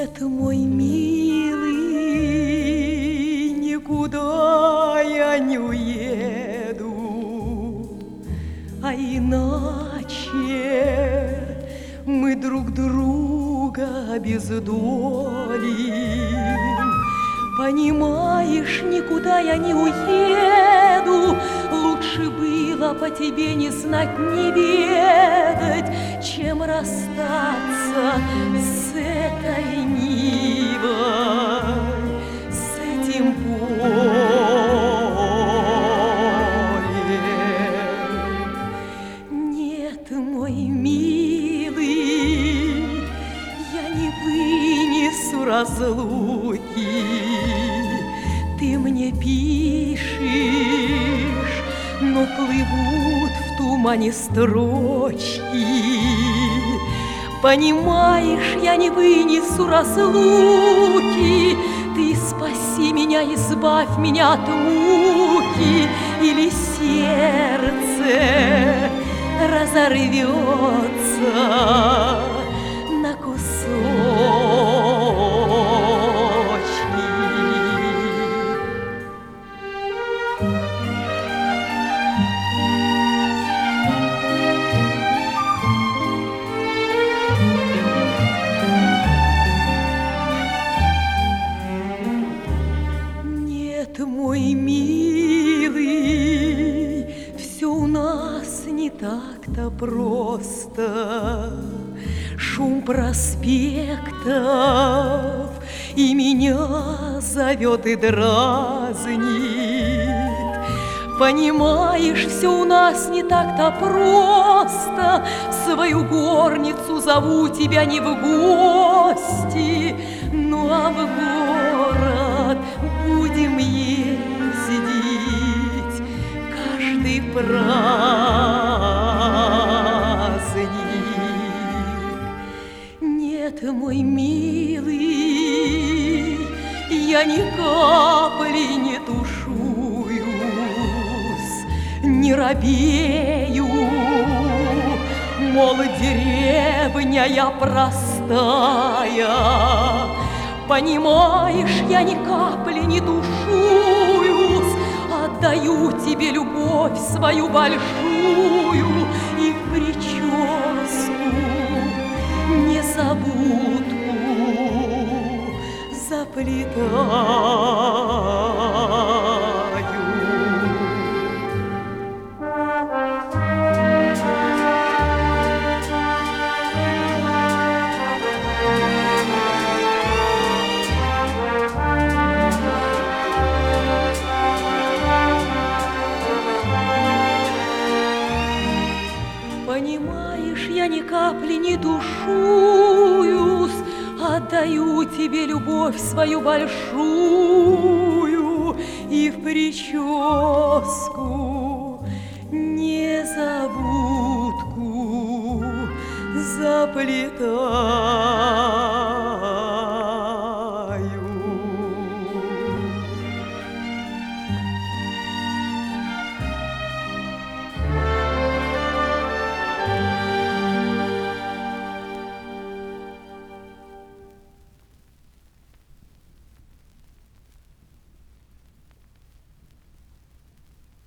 Нет, мой милый, никуда я не уеду, а иначе мы друг друга обездолим. Понимаешь, никуда я не уеду, лучше было по тебе не знать, не ведать, чем расстаться с этой нивой, с этим полем. Нет, мой милый, я не вынесу разлуки. Ты мне пишешь, но плывут в тумане строчки. Понимаешь, я не вынесу разлуки. Ты спаси меня, избавь меня от муки, или сердце разорвется на кусочки. Мой милый, все у нас не так-то просто. Шум проспектов и меня зовет и дразнит. Понимаешь, все у нас не так-то просто. В свою горницу зову тебя не в гости, ну а в город будем ездить каждый праздник. Нет, мой милый, я ни капли не тушуюсь, не робею, мол, деревня я простая. Понимаешь, я ни капли не тушуюсь, отдаю тебе любовь свою большую и в прическу незабудку заплетаю. Понимаешь, я ни капли не тушуюсь, отдаю тебе любовь свою большую и в прическу незабудку заплетаю.